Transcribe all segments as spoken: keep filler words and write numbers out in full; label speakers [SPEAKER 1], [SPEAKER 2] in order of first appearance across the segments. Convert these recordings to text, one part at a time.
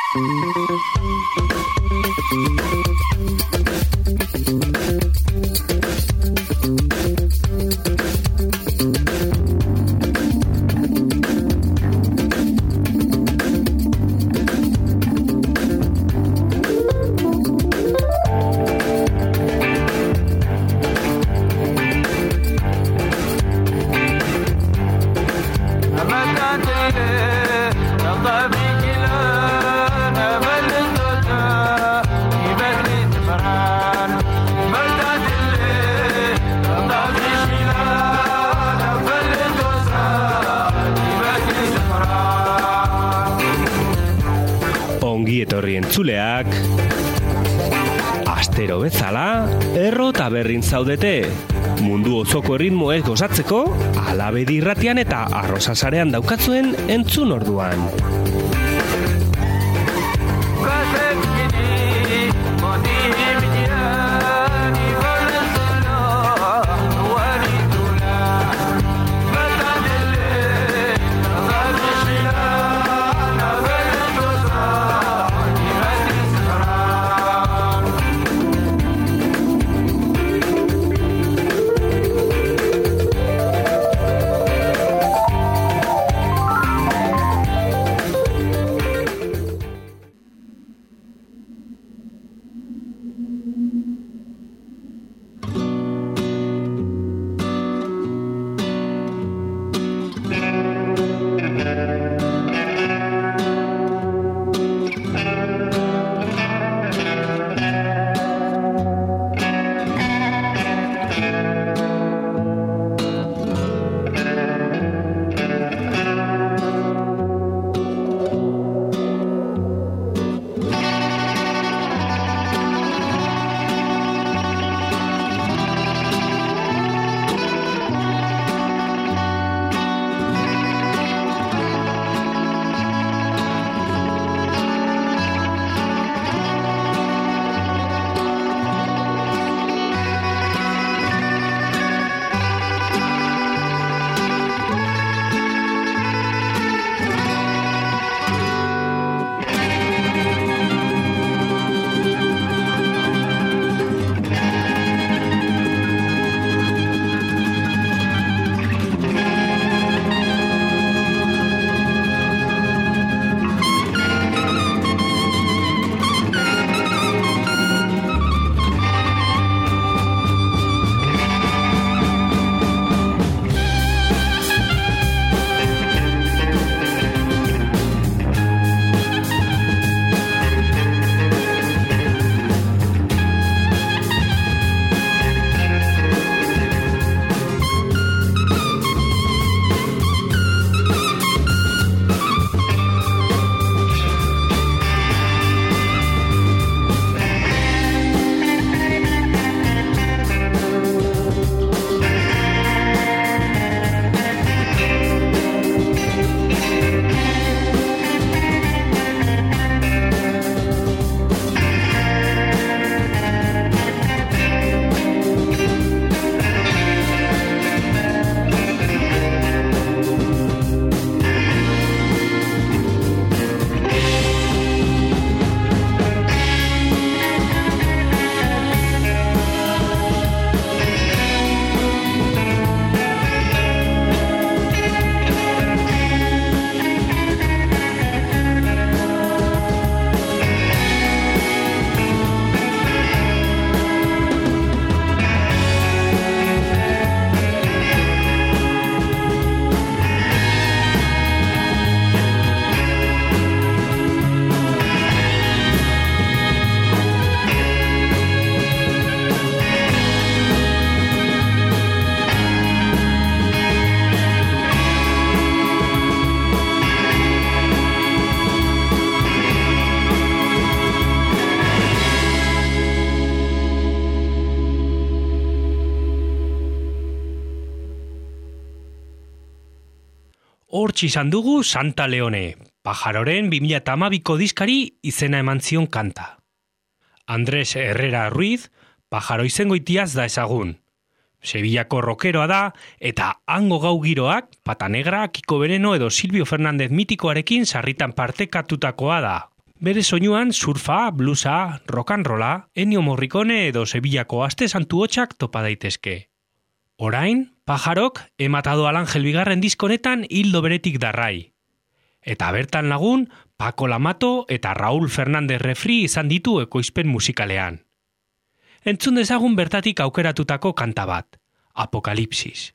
[SPEAKER 1] Entzuleak, astero bezala, erro eta berrin zaudete. Mundu osoko erritmoez gozatzeko, Alabedi irratian eta Arrosasarean daukatzuen entzun orduan.
[SPEAKER 2] Hortxe izan dugu Santa Leone, Pajaroren bi mila hamabiko diskari izena eman zion kanta. Andres Herrera Ruiz, Pajaro izengoitiaz da ezagun. Sevillako rockeroa da eta hango gau giroak Pata Negra, Kiko Veneno edo Silvio Fernández mitikoarekin sarritan partekatutakoa da. Bere soinuan surfa, bluesa, rock and rolla, Ennio Morricone edo Sevillako aste santu hotxak topa daitezke. Orain, Pajarok He matado al ángel bigarren diskonetan hildo beretik darrai. Eta bertan lagun, Paco Lamato eta Raúl Fernández Refri izan ditu ekoizpen musikalean. Entzun dezagun bertatik aukeratutako kanta bat, Apokalipsis.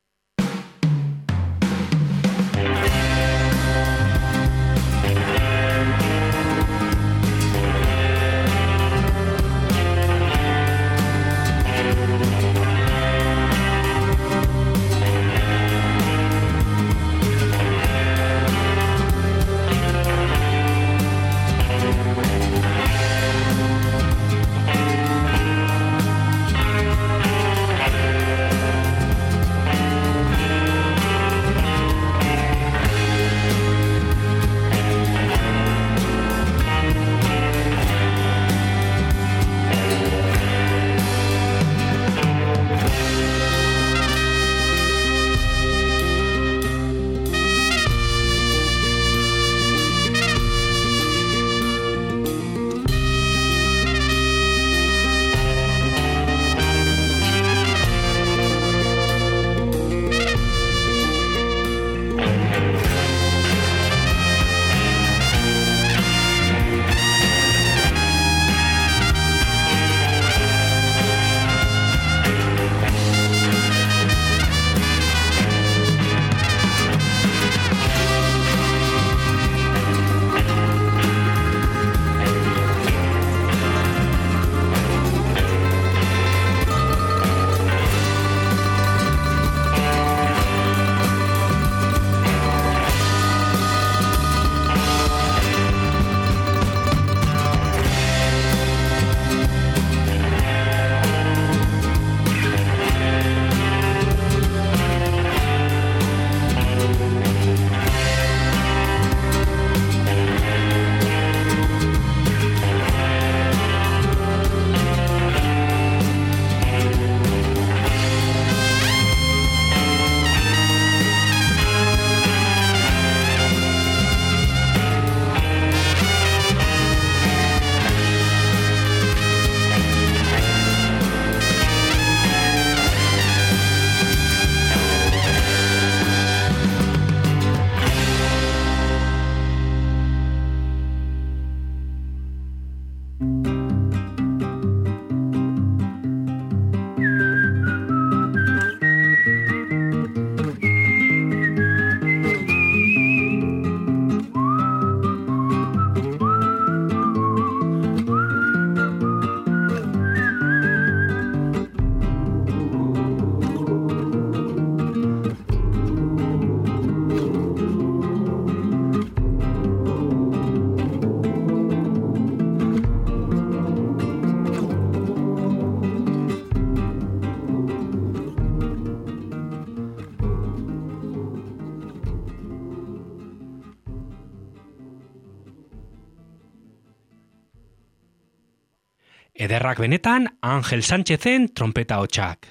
[SPEAKER 2] Ederrak benetan Angel Sánchezen trompeta hotxak.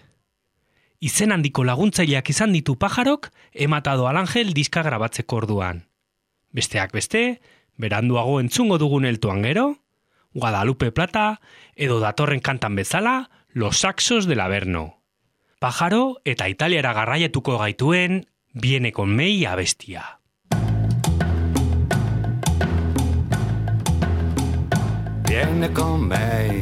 [SPEAKER 2] Izen handiko laguntzaileak izan ditu Pajarok He matado al ángel diska grabatzeko orduan. Besteak beste, beranduago entzungo dugun eltuan gero, Guadalupe Plata edo datorren kantan bezala Los saxos del Averno. Pajaro eta italiara garraiatuko gaituen Viene con mei abestia.
[SPEAKER 3] Viene con me,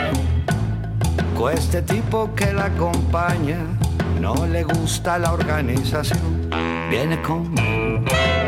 [SPEAKER 3] este tipo que la acompaña, no le gusta la organización. Viene conmigo,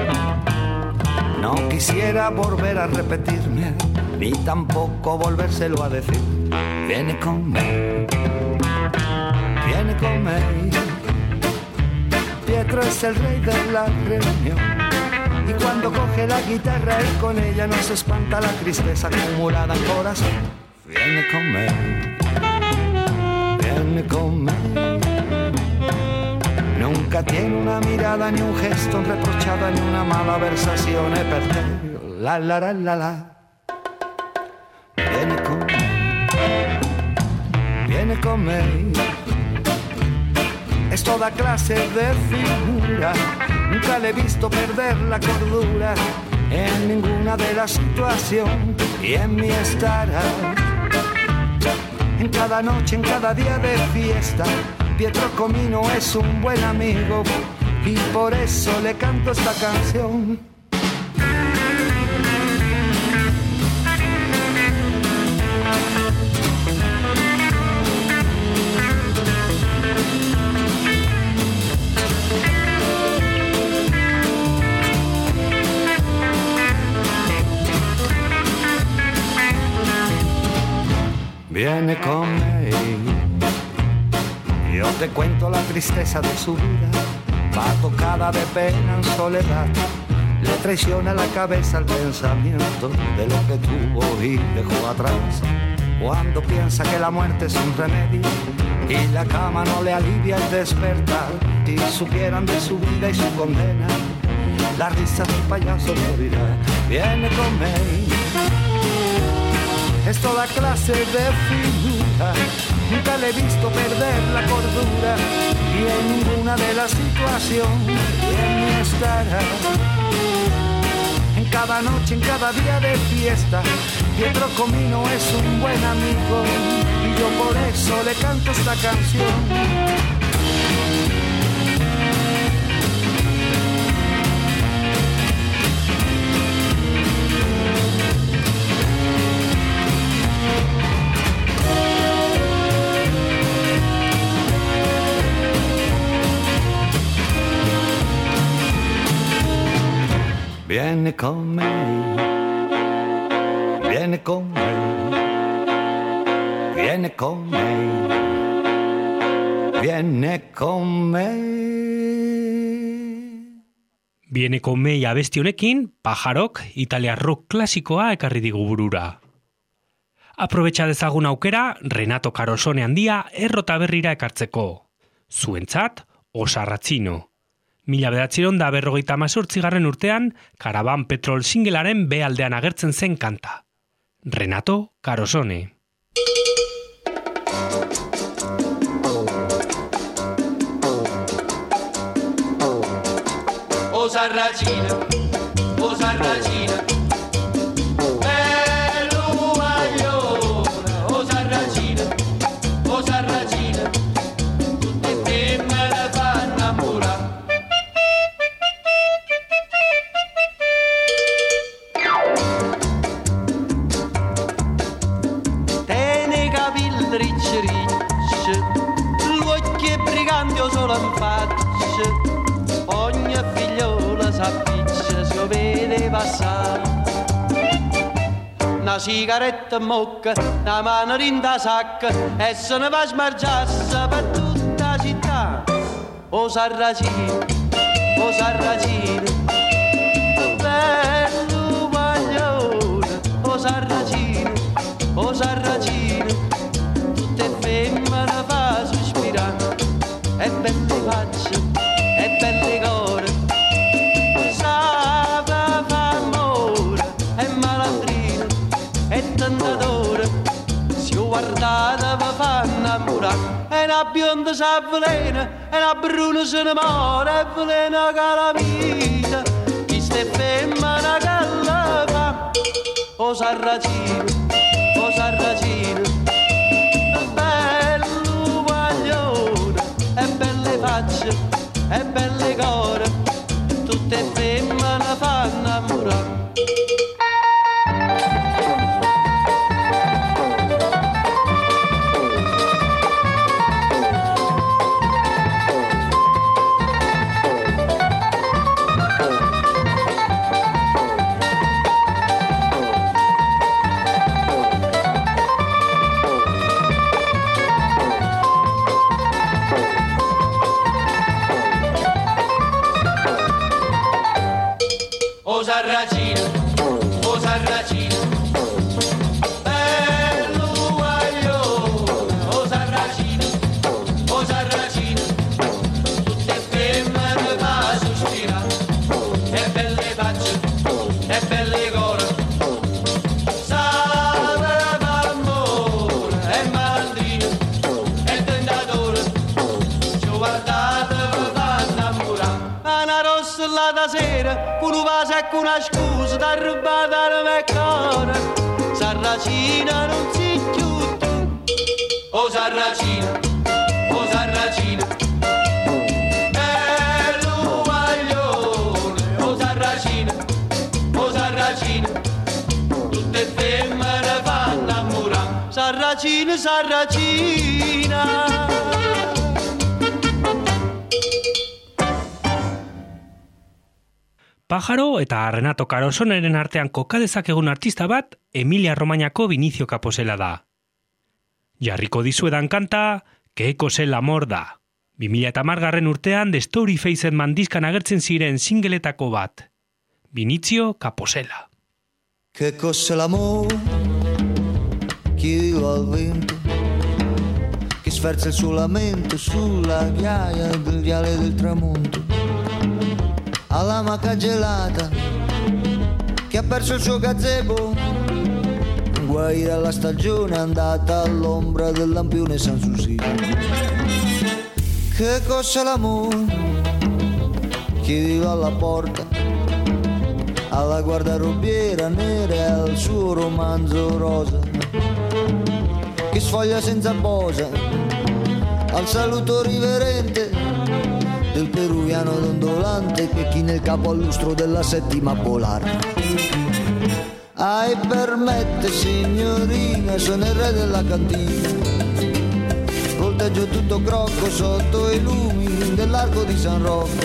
[SPEAKER 3] no quisiera volver a repetirme, ni tampoco volvérselo a decir. Viene conmigo, viene conmigo. Pietro es el rey de la reunión, y cuando coge la guitarra él con ella no se espanta la tristeza acumulada en corazón. Viene conmigo, viene conmigo. Nunca tiene una mirada ni un gesto reprochada ni una mala versación he perdido. La la la la la. Viene conmigo, viene conmigo. Es toda clase de figura, nunca le he visto perder la cordura. en ninguna de las situaciones y en mí estará. En cada noche, en cada día de fiesta, Pietro Comino es un buen amigo y por eso le canto esta canción. Viene conmigo, yo te cuento la tristeza de su vida, va tocada de pena en soledad, le traiciona la cabeza el pensamiento de lo que tuvo y dejó atrás. Cuando piensa que la muerte es un remedio y la cama no le alivia el despertar, si supieran de su vida y su condena, la risa del payaso morirá. Viene conmigo, es toda clase de figura, nunca le he visto perder la cordura y en ninguna de las situaciones en mí estará. En cada noche, en cada día de fiesta, Pietro Comino es un buen amigo y yo por eso le canto esta canción. Viene con me, viene con me, viene con me, viene con me.
[SPEAKER 2] Viene con me abesti honekin, Pajarok italiar rock klasikoa ekarri digu burura. Aprobetxa dezagun aukera, Renato Carosone handia errota berrira ekartzeko. Zuentzat, Osarratzino. Mila bederatziehun da berrogeita hamazortzigarren urtean, Karaban Petrol singelaren B aldean agertzen zen kanta. Renato Carosone.
[SPEAKER 4] O Sarracina, o Sarracina, bello magliona, o Sarracina, o Sarracina, tutte femmine fanno innamorare.
[SPEAKER 5] Ricci ricci, l'occhio è brigante o solo in faccia, ogni figliola s'appiccia, si lo vede passare. Una sigaretta in bocca, una mano in da sacca, e se ne va a smargiarsi per tutta la città. O Sarracino, o Sarracino, bello maglione, o Sarracino, o Sarracino, femmina fa sospirare, e belle facce, e belle core, sa fa amore, e malandrina, e tentatore, si guardata va fa innamorare, e una bionda s'avvelena, e una bruna se ne muore, e velena calamita, chi ste femmina che la fa, o Sarracino, o Sarracino, e belle facce, e belle core, tutte femmine fanno innamorare. t'ha rubato la mia cuore, Sarracina non si chiude.
[SPEAKER 4] Oh Sarracina, oh Sarracina, è l'uguaglione. Oh Sarracina, oh Sarracina, tutte femmine fanno innamorare.
[SPEAKER 5] Sarracina, Sarracina.
[SPEAKER 2] Pajaro eta Renato Carosoneren artean koka dezakegun artista bat Emilia Romagnako Vinicio Caposela da. Jarriko dizuedan kanta, Que cos'è l'amor da. bi mila hamargarren urtean The Story Faced mandiskan agertzen ziren singletako bat. Vinicio Caposela.
[SPEAKER 6] Che cos'è l'amore? Chiedilo al vento che sferza il suo lamento sulla ghiaia del viale del tramonto. Alla maca gelata che ha perso il suo gazebo, guai alla stagione andata all'ombra del lampione Sanssouci. Che cos'è l'amore? Chiedilo alla porta, alla guardarobiera nera e al suo romanzo rosa che sfoglia senza posa, al saluto riverente del peruviano dondolante che china il capo al lustro della settima polare. Ah, e permette signorina, sono il re della cantina, volteggio tutto crocco sotto i lumi dell'arco di San Rocco,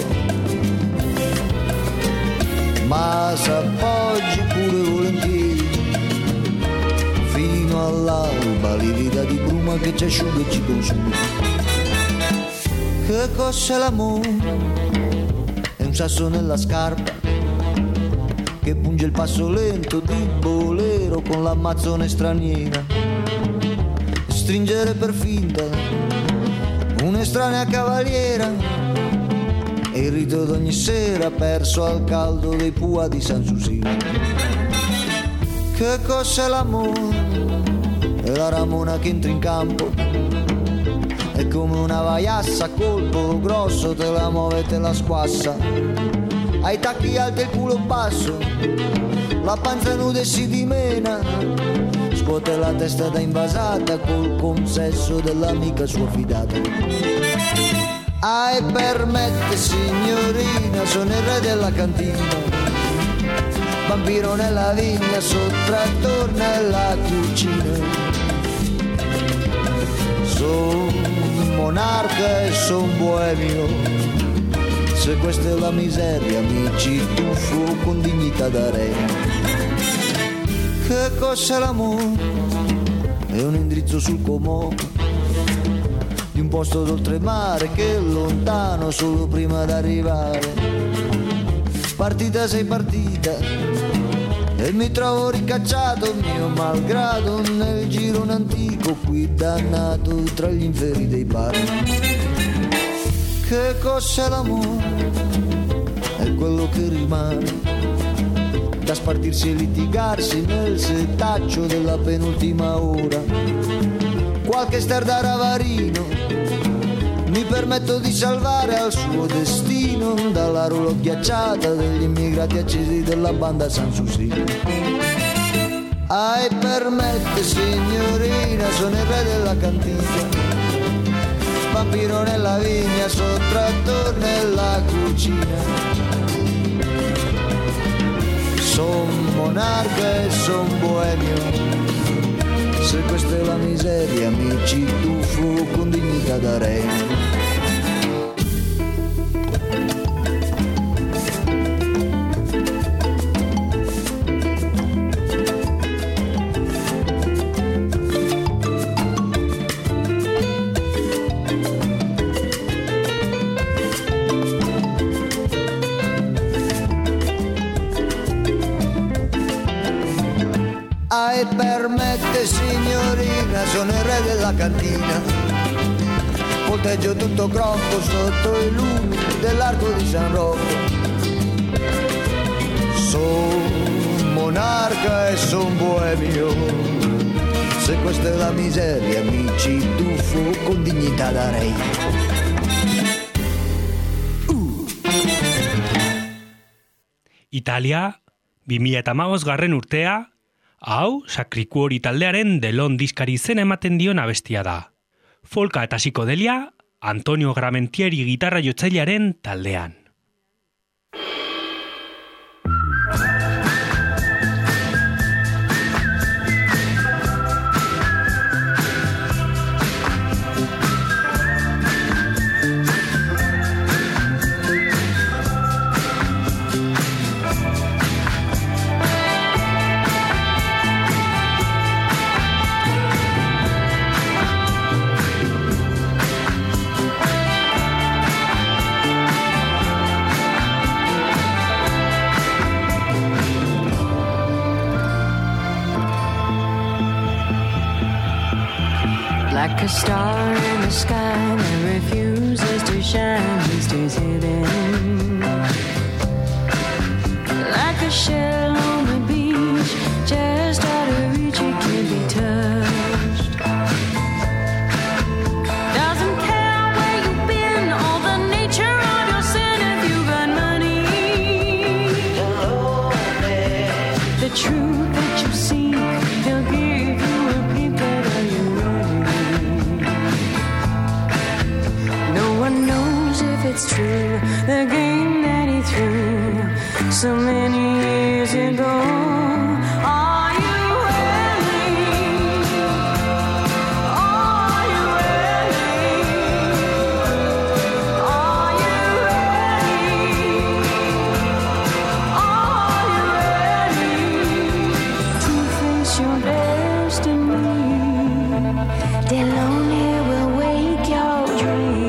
[SPEAKER 6] ma s'appoggi pure volentieri fino all'alba, livida di bruma che ci asciuga e ci consuma. Che cos'è l'amore? È un sasso nella scarpa che punge il passo lento di bolero con l'ammazzone straniera. Stringere per finta un'estranea cavaliera e il rito d'ogni sera perso al caldo dei pua di Sanssouci. Che cos'è l'amore? È la ramona che entra in campo, è come una vaiassa a colpo grosso, te la muove e te la squassa, ai tacchi alti e il culo basso, la panza nuda e si dimena, scuote la testa da invasata col consesso dell'amica sua fidata. Ah, e permette signorina, sono il re della cantina, vampiro nella vigna, sottrattor nella cucina. Son monarca e son boemio, se questa è la miseria mi ci tuffo con dignità da re. Che cos'è l'amore? È un indirizzo sul Comò di un posto d'oltremare che è lontano solo prima d'arrivare. Partita sei partita e mi trovo ricacciato mio malgrado nel girone antico qui dannato tra gli inferi dei bar. Che cos'è l'amore? È quello che rimane da spartirsi e litigarsi nel setaccio della penultima ora. Qualche star da ravarino mi permetto di salvare al suo destino dalla roulotte ghiacciata degli immigrati accesi della banda Sanssouci. Ah, e permette signorina, sono il re della cantina, vampiro nella vigna, sottrattor nella cucina. Son monarca e son boemio, se questa è la miseria mi ci tuffo con dignità da re. E permette signorina, sono il re della cantina, volteggio tutto crocco sotto i lumi dell'arco di San Rocco. Son monarca e son boemio, se questa è la miseria mi ci tuffo con dignità da re.
[SPEAKER 2] Italia, bi mila hamabost garren urtea, hau Sakrikuori taldearen Delon diskari izena ematen dion abestia da. Folka eta psikodelia Antonio Gramentieri gitarra jotzailearen taldean.
[SPEAKER 7] Like a star in the sky that refuses to shine, he stays hidden. Like a shell on the beach, just out of reach, it can't be touched. Doesn't care where you've been or the nature of your sin if you got money. The truth that you seek, they'll give you a peep at all you it's true, the game that he threw so many years ago. Are you ready? Are you ready? Are you ready? Are you ready to face your destiny? The lonely will wake your dreams.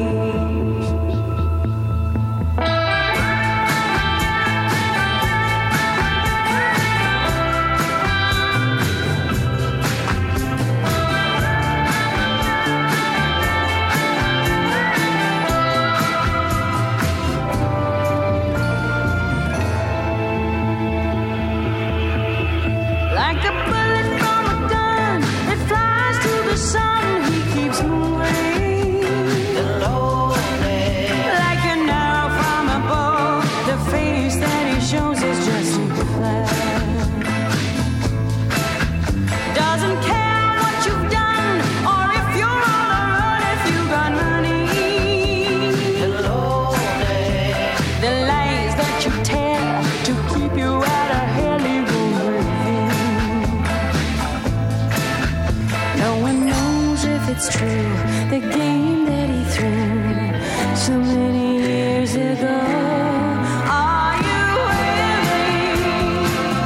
[SPEAKER 7] It's true, the game that he threw so many years ago. Are you ready?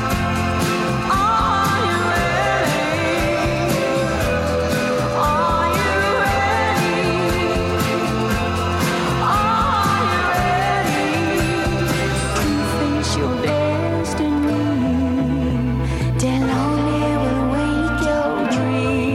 [SPEAKER 7] Are you ready? Are you ready? Are you ready to face your destiny? Then only will wake your dreams.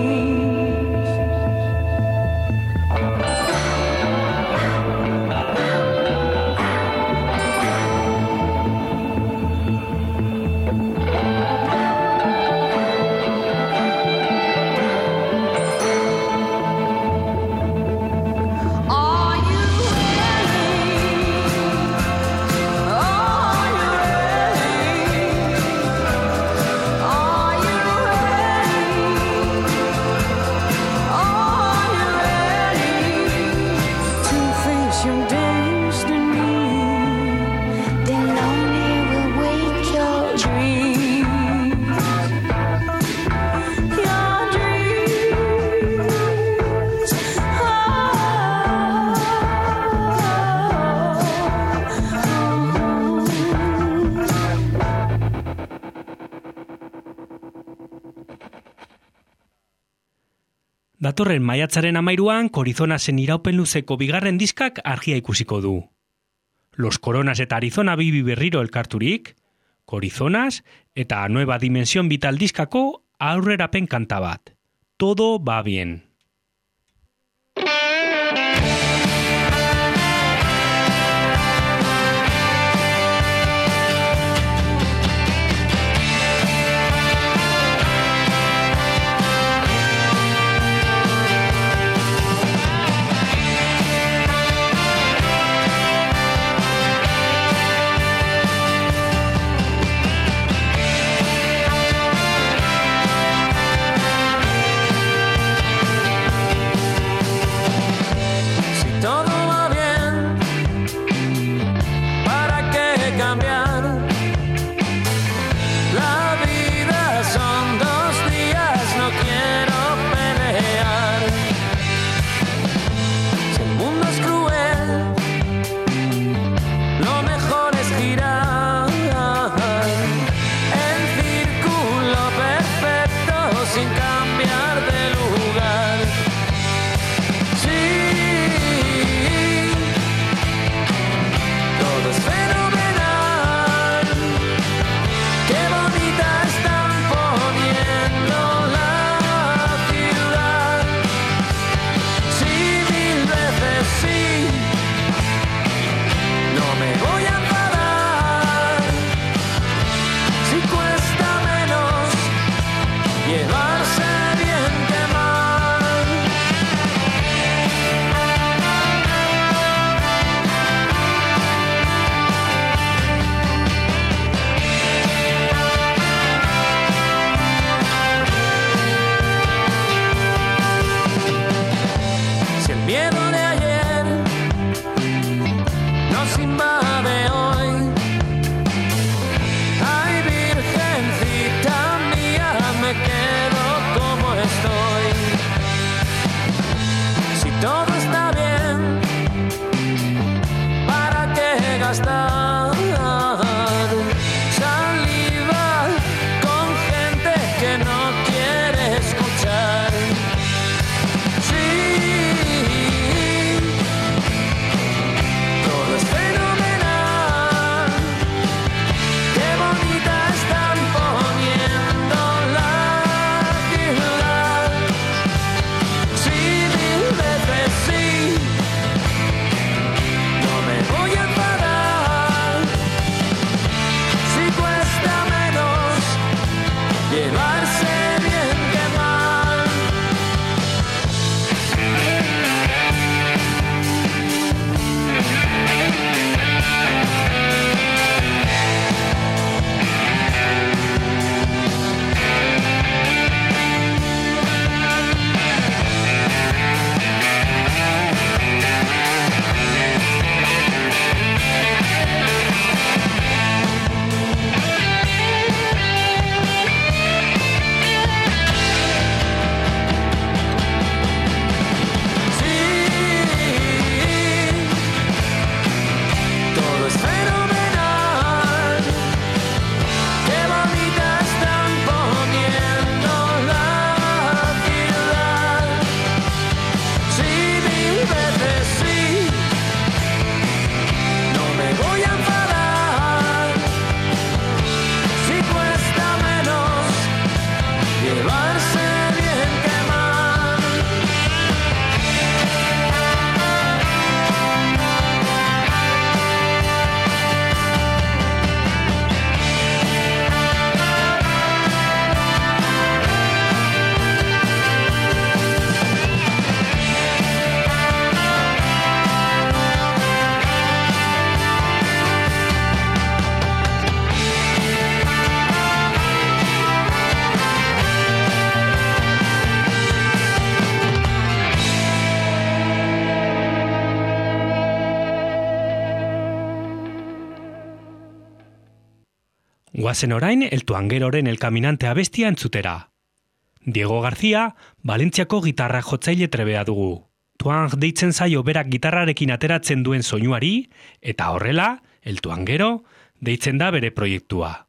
[SPEAKER 2] Datorren maiatzaren amairuan Korizonasen iraupen luzeko bigarren diskak argia ikusiko du. Los Coronas eta Arizona Bibi berriro elkarturik, Korizonas eta Nueva Dimensión Vital diskako aurrerapen kanta bat. Todo va bien. Guazen orain, El Tuangeroren El Caminante abestia entzutera. Diego García, Valentziako gitarra jotzaile trebea dugu. Tuang deitzen zaio berak gitarrarekin ateratzen duen soinuari, eta horrela, El Tuangero, deitzen da bere proiektua.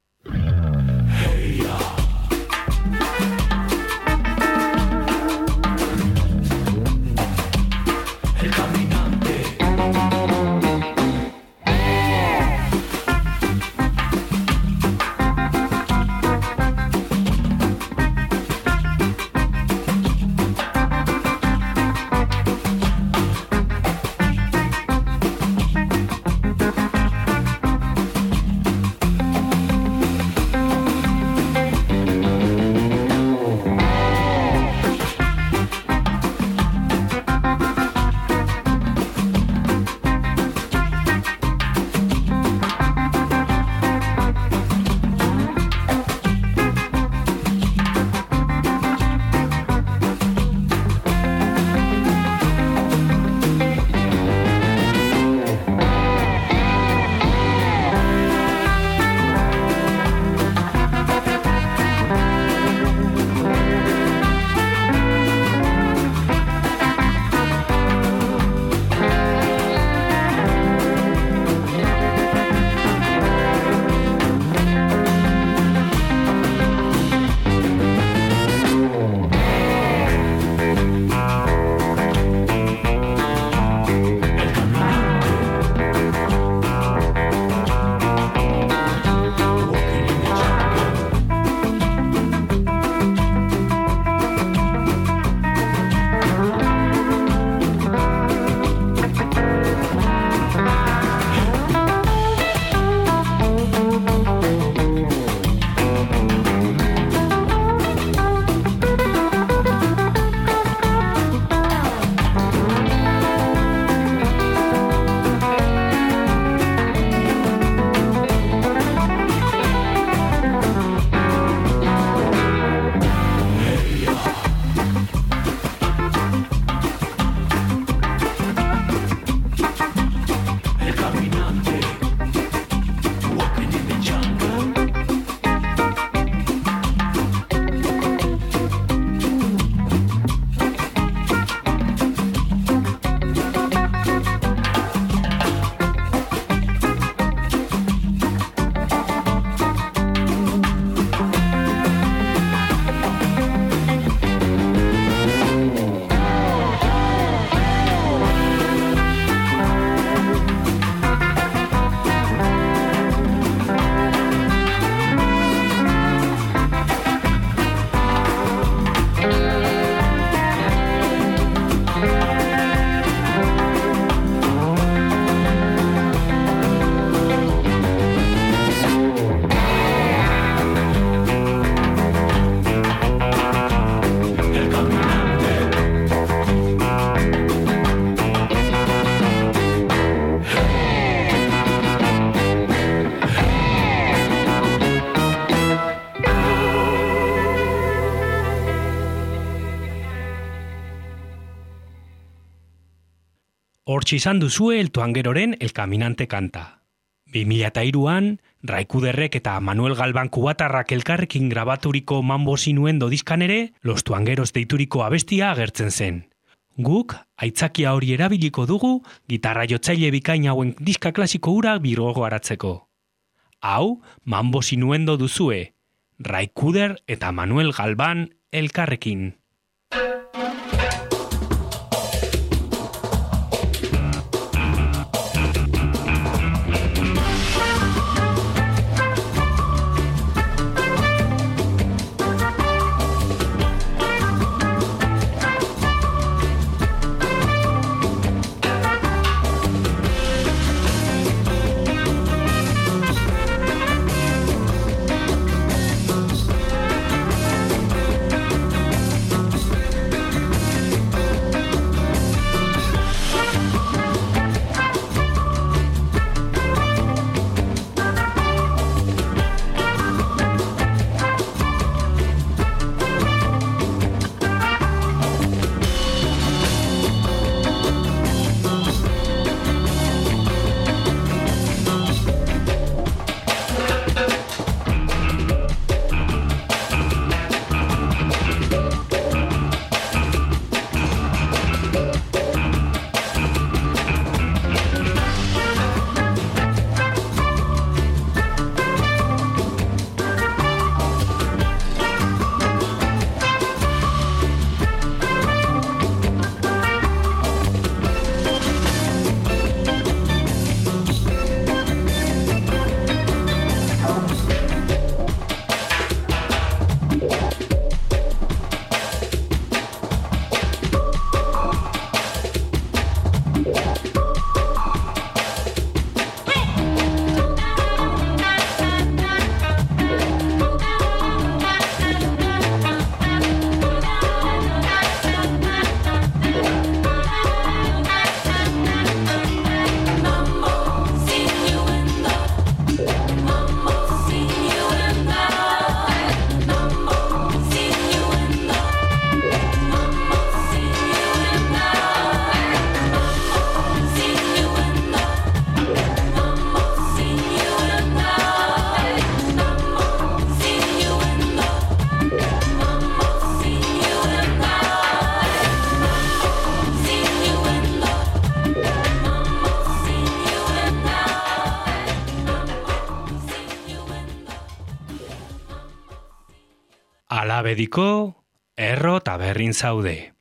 [SPEAKER 2] Hortxe izan duzue El Tuangeroren El Caminante kanta. bi mila hiruan, Raikuderrek eta Manuel Galban kubatarrak elkarrekin grabaturiko Mambo Sinuendo diskan ere, Los Tuangeros deituriko abestia agertzen zen. Guk, aitzakia hori erabiliko dugu, gitarra jotzaile bikain hauen diska klasiko hura birgogo aratzeko. Hau, Mambo Sinuendo duzue, Raikuder eta Manuel Galban elkarrekin. Alabediko Erro Taberrin zaude.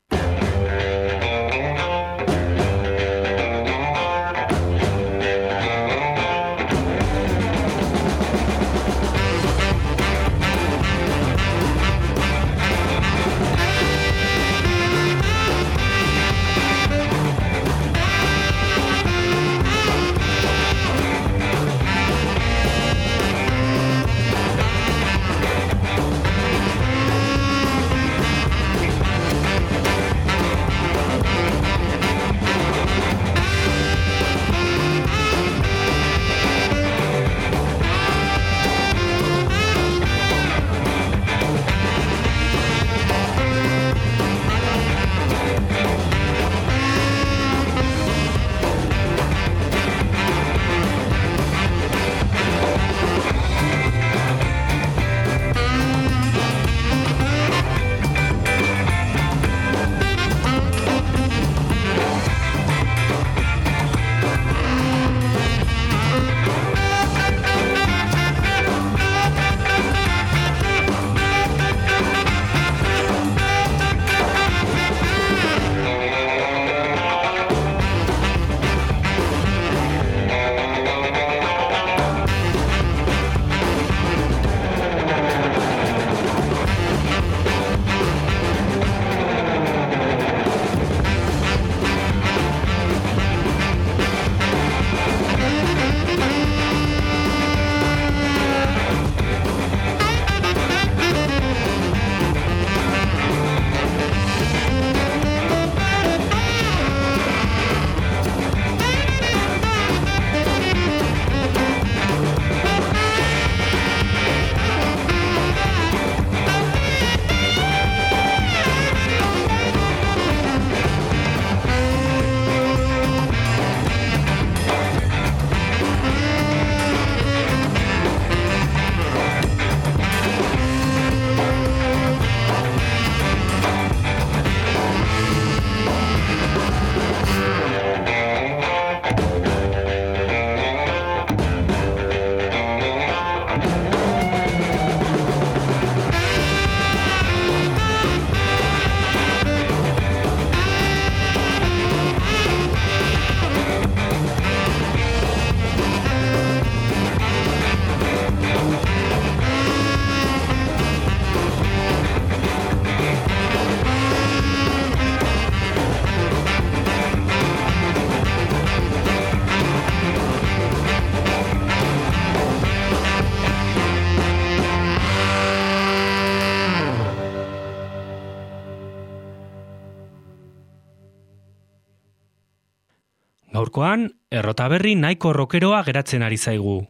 [SPEAKER 2] Gaurkoan, errotaberri nahiko rokeroa geratzen ari zaigu.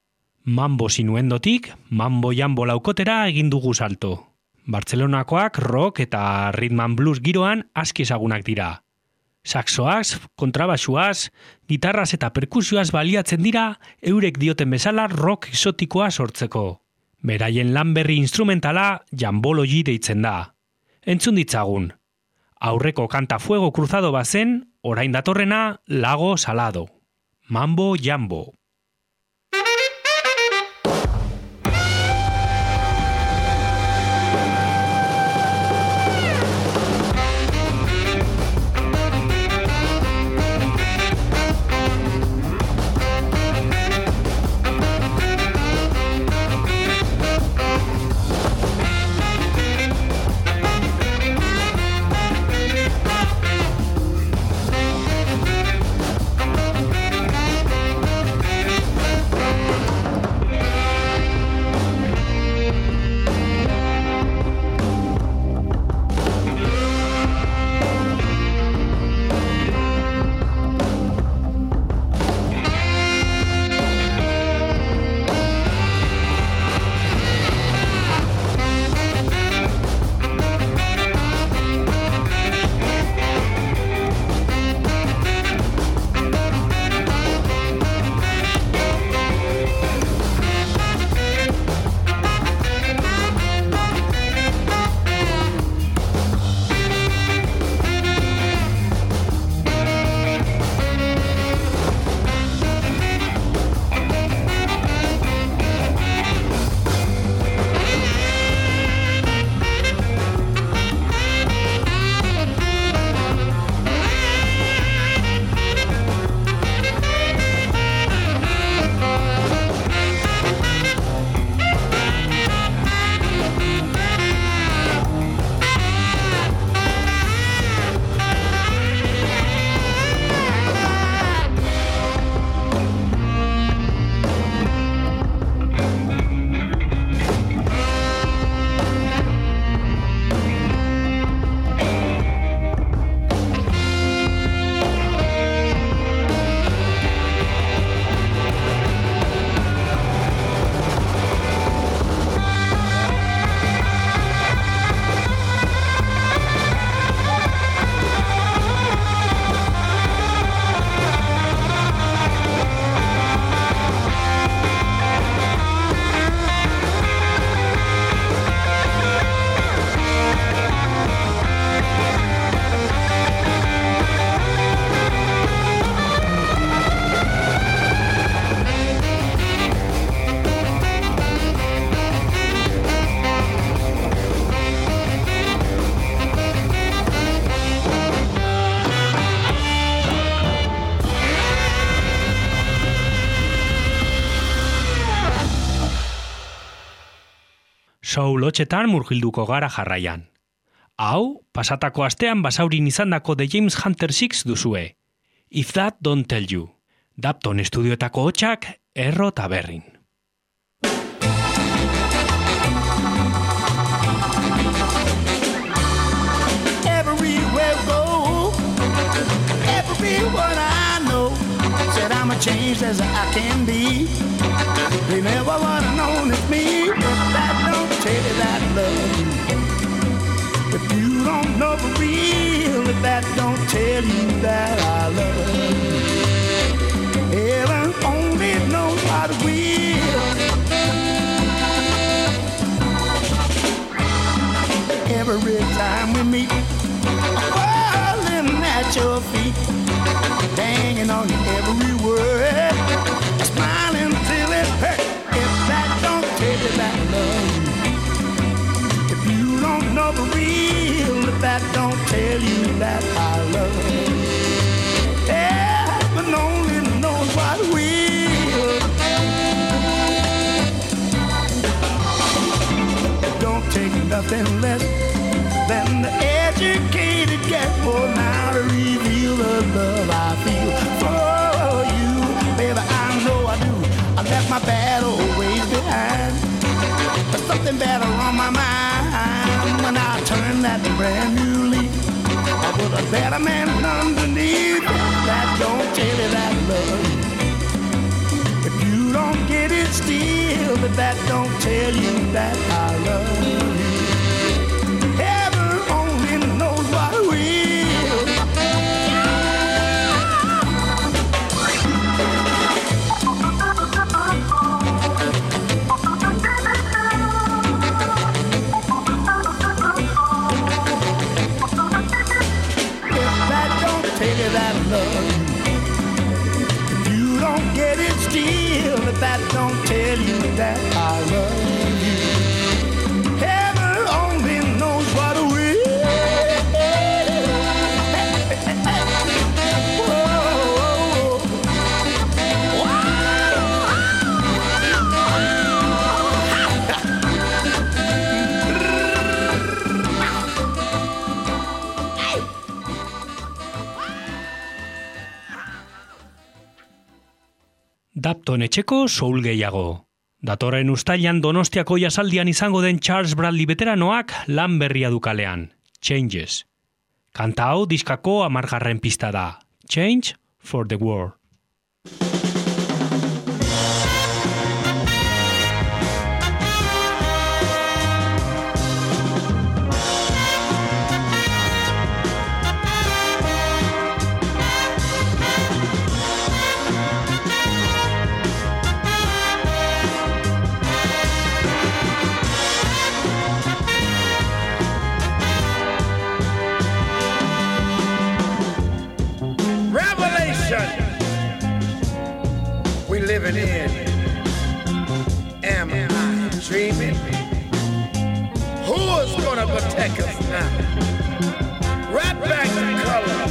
[SPEAKER 2] Mambo sinuendotik, mambo jambo laukotera egin dugu salto. Bartzelonakoak rock eta rhythm and blues giroan aski ezagunak dira. Saxoaz, kontrabasuaz, gitarraz eta perkusioaz baliatzen dira eurek dioten bezala rock exotikoa sortzeko. Beraien lan berri instrumentala jambologi deitzen da. Entzun ditzagun. Aurreko kanta fuego cruzado bazen, orain datorrena lago salado. Mambo jambo.
[SPEAKER 8] Thank
[SPEAKER 2] soul hotxetan murgilduko gara jarraian. Hau, pasatako astean basaurin izandako The James Hunter Six duzue. If That Don't Tell You. Dapton estudioetako hotxak, Erro Taberrin.
[SPEAKER 8] Everywhere I go, everyone I know said I'm as changed as I can be. They never would have known it's me. If that don't tell you that love you, if you don't know for real, if that don't tell you that I love you, heaven only knows what will. Every time we meet, falling at your feet, hanging on your every word, smiling till it hurts. If that don't tell you that I love you, if you don't know for real, if that don't tell you that I love you, heaven only knows what will. It don't take nothing less than the educated get more now to reveal the love I feel for you. Baby, I know I do. I left my bad old ways behind. There's something better on my mind. When I turn that brand new leaf, I was a better man underneath. That don't tell you that love. If you don't get it still, but that don't tell you that I love you. Heaven only knows what will. If that don't tell you that love, if you don't get it still, if that don't tell you that I love you, heaven only knows what will.
[SPEAKER 2] Dapton etxeko soul gehiago. Datorren uztailan Donostiako jasaldian izango den Charles Bradley veteranoak lan berria du kalean, Changes. Kanta hau diskako hamargarren pista da, Change for the World.
[SPEAKER 9] Living in, am I dreaming? Who is gonna protect us now? Right back to color,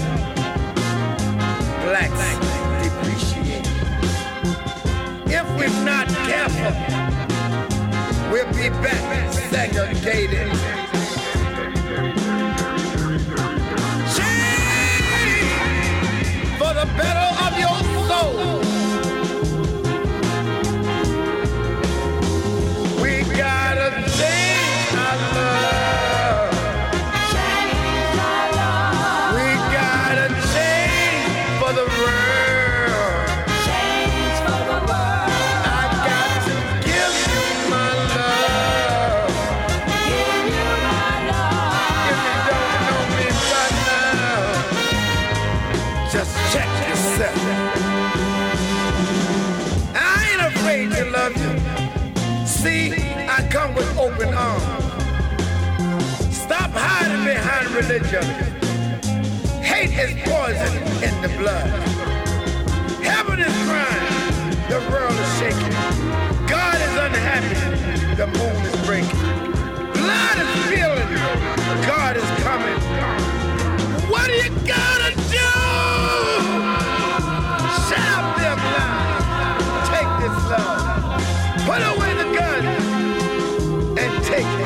[SPEAKER 9] blacks depreciate. If we're not careful, we'll be back segregated. Change for the better of your soul. See, I come with open arms. Stop hiding behind religion. Hate is poison in the blood. Heaven is crying, the world is shaking. God is unhappy, the moon is breaking. Blood is spilling, God is coming. What are you gonna do? Shut up, them lies. Take this love. Put away the gun and take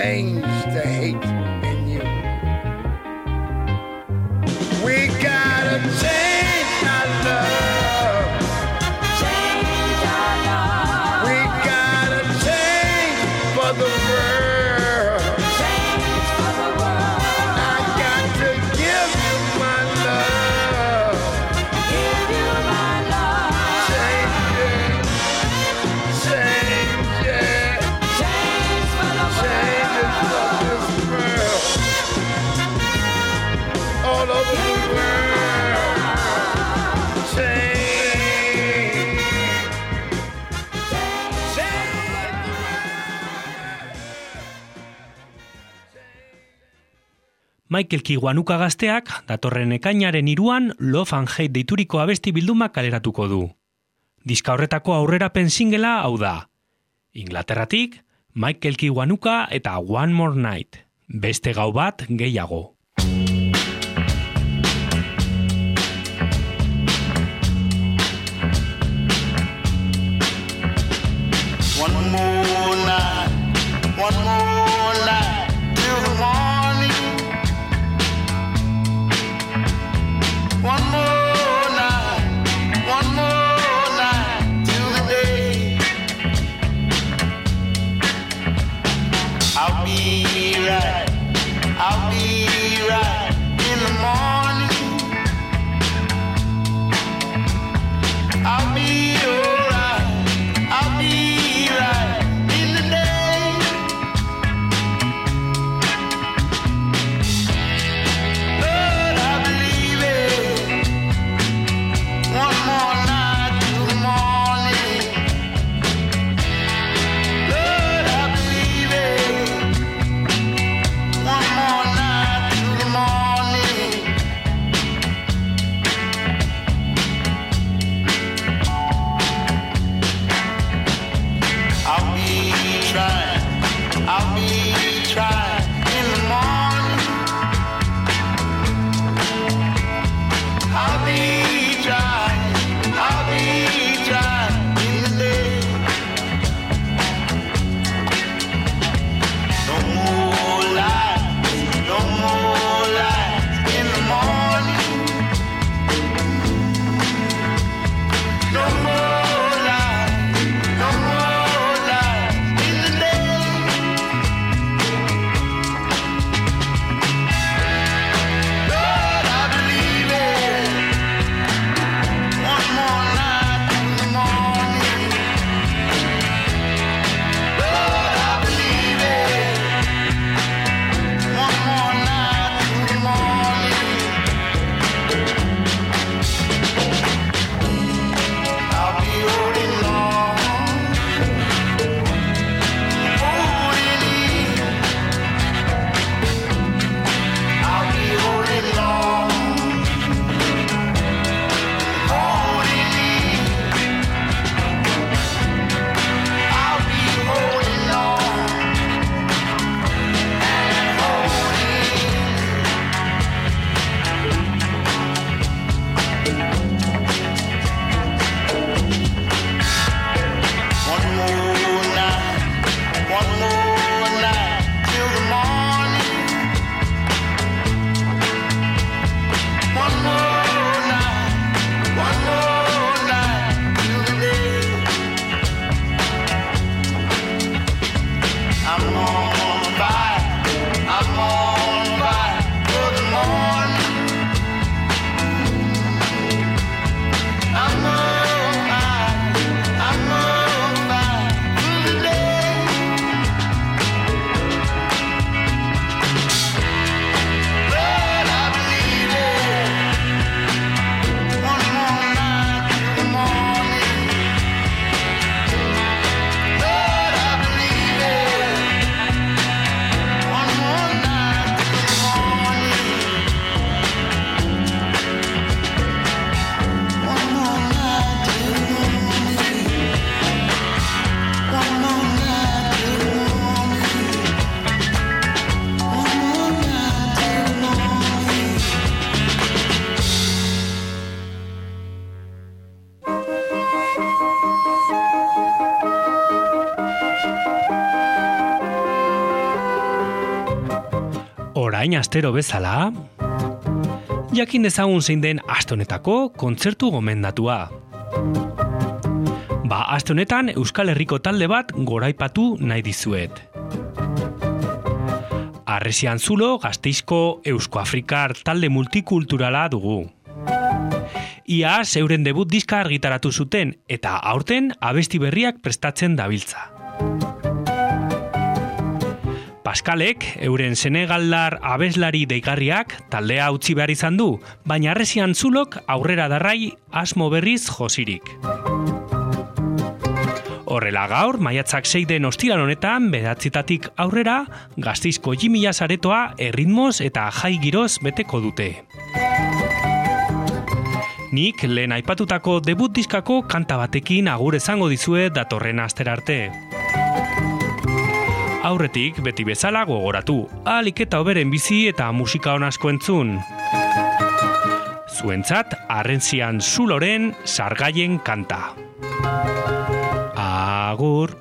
[SPEAKER 9] change the hate in you. We gotta change our love.
[SPEAKER 4] Change our love.
[SPEAKER 9] We gotta change for the world.
[SPEAKER 4] Change for the world.
[SPEAKER 9] I got to give you my love.
[SPEAKER 4] Give you my love.
[SPEAKER 9] Change it. Change it.
[SPEAKER 4] Change for the
[SPEAKER 9] Change it for this world. All over the world. Change. Change the
[SPEAKER 2] Michael Kiwanuka gazteak datorren ekainaren hiruan Love and Hate deituriko abesti bilduma kaleratuko du. Diska horretako aurrerapen singela hau da. Inglaterratik, Michael Kiwanuka eta One More Night. Beste gau bat gehiago.
[SPEAKER 10] One more night, one more night till the morning. One more night, one more night till the day. I'll be right, I'll be right in the morning. I'll be alright, I'll be right
[SPEAKER 2] Orain astero bezala, jakin dezagun zein den aste honetako kontzertu gomendatua. Ba, aste honetan Euskal Herriko talde bat goraipatu nahi dizuet. Harresian Zulo Gasteizko Eusko-Afrikar talde multikulturala dugu. Iaz euren debut diska argitaratu zuten eta aurten abesti berriak prestatzen dabiltza. Paskalek, euren senegaldar abeslari deigarriak taldea utzi behar izan du, baina Harresian Zulok aurrera darrai asmo berriz josirik. Horrela gaur, maiatzak sei den ostiral honetan, bederatzietatik aurrera, Gasteizko Jimila saretoa erritmoz eta jai giroz beteko dute. Nik lehen aipatutako debut diskako kanta batekin agur esango dizuet datorren astera arte. Aurretik, beti bezala gogoratu, ahalik eta hoberen bizi eta musika on asko entzun. Zuentzat, Harresian Zuloren Sargaien kanta. Agur.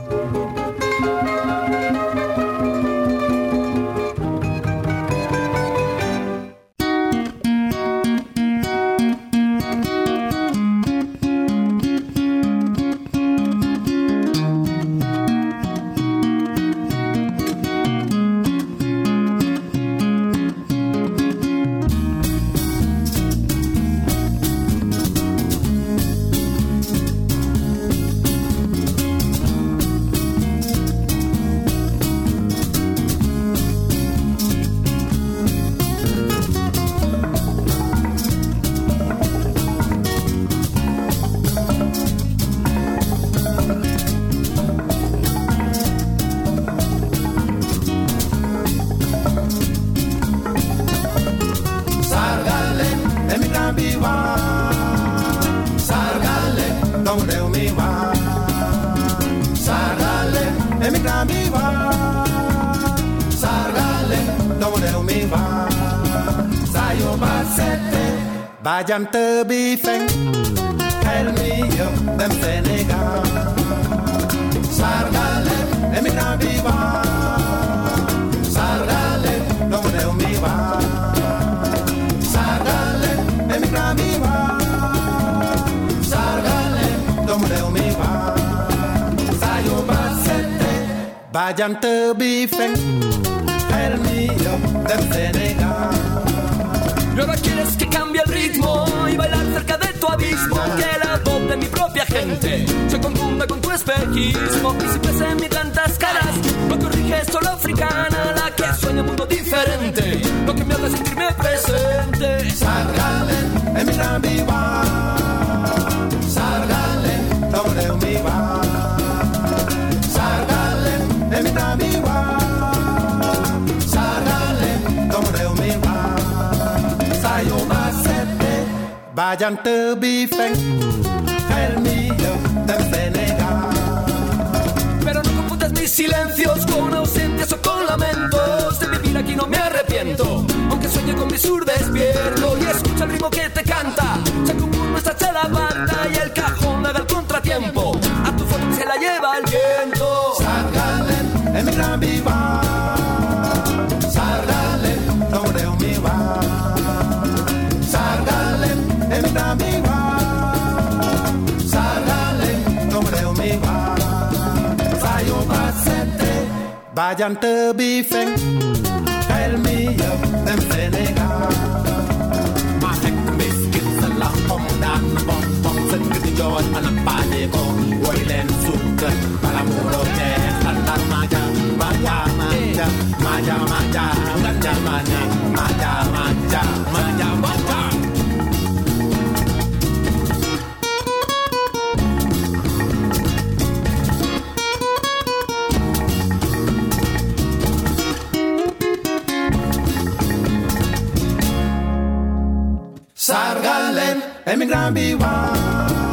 [SPEAKER 11] Vayan te bifen, el mío de Senegal. Sargale, emigra viva. Sargale, donde mi va. Sargale, emigra viva. Sargale, donde mi va. Sayo basete, vayan te bifen, el mío de Senegal.
[SPEAKER 12] Y ahora quieres que cambie el ritmo y bailar cerca de tu abismo, que la voz de mi propia gente se confunda con tu espejismo. Y si ves en mí tantas caras, no corrige solo africana, la que sueña un mundo diferente, lo que me hace sentirme presente.
[SPEAKER 11] Sargale, emigra viva. Sargale, donde mi va. Sargale, emigra viva. Sargale, donde mi va. Vayan te bifen, el mío de Senegal.
[SPEAKER 12] Pero no confundas mis silencios con ausencias o con lamentos. De vivir aquí no me arrepiento, aunque sueñe con mi sur despierto. Y escucha el ritmo que te canta, se como nuestra chela banda y el cajón haga el contratiempo. A tu foto se la lleva el viento.
[SPEAKER 11] Sargale, emigra viva. Sargale, donde mi va. Sargale, emigra viva. Sargale, donde mi va. Sayo basete, vayan te bifen, el mío de Senegal. Manek miskin salah omdan bom bom sengidiyon anapanyeko wailen suka para murote salah maja maja maja maja maja maja maja maja maja maja maja. Sargalen, emigra viva.